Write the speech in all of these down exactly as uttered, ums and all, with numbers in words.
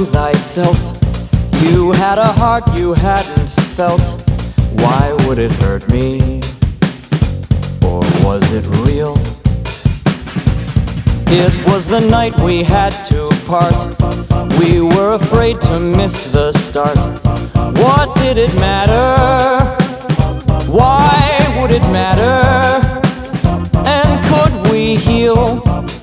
to thyself, you had a heart you hadn't felt. Why would it hurt me? Or was it real? It was the night we had to part. We were afraid to miss the start. What did it matter? Why would it matter? And could we heal?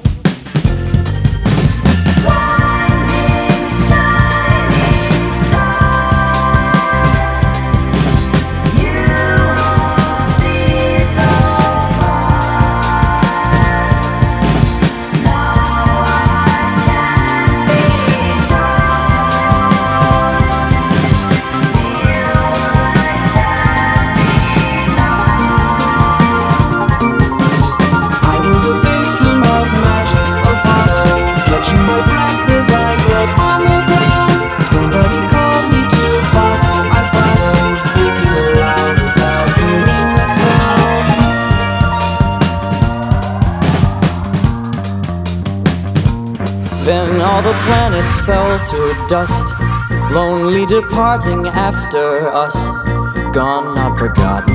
Then all the planets fell to dust, lonely departing after us. Gone, not forgotten,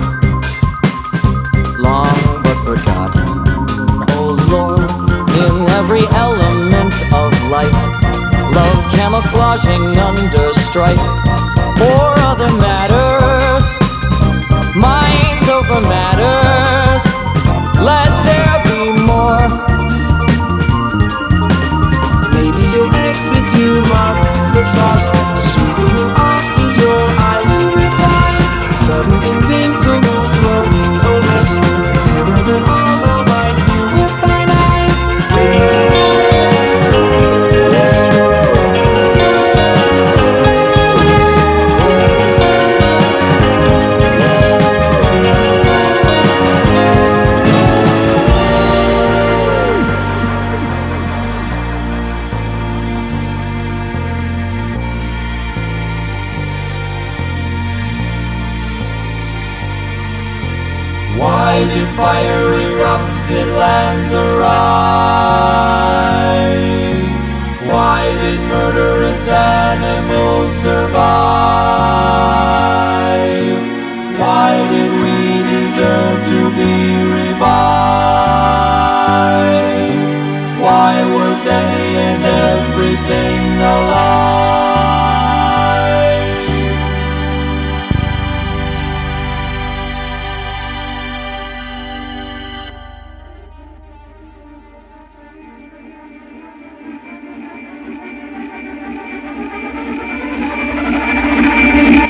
long but forgotten. Oh Lord, in every element of life, love camouflaging under strife, or other matters, minds over matters. Let there be more. To mark the sorrow, sweeping off is your ivory eyes. Sudden invincible flowing over, clearer than all the light purified eyes. Why did fire erupt in lands arise?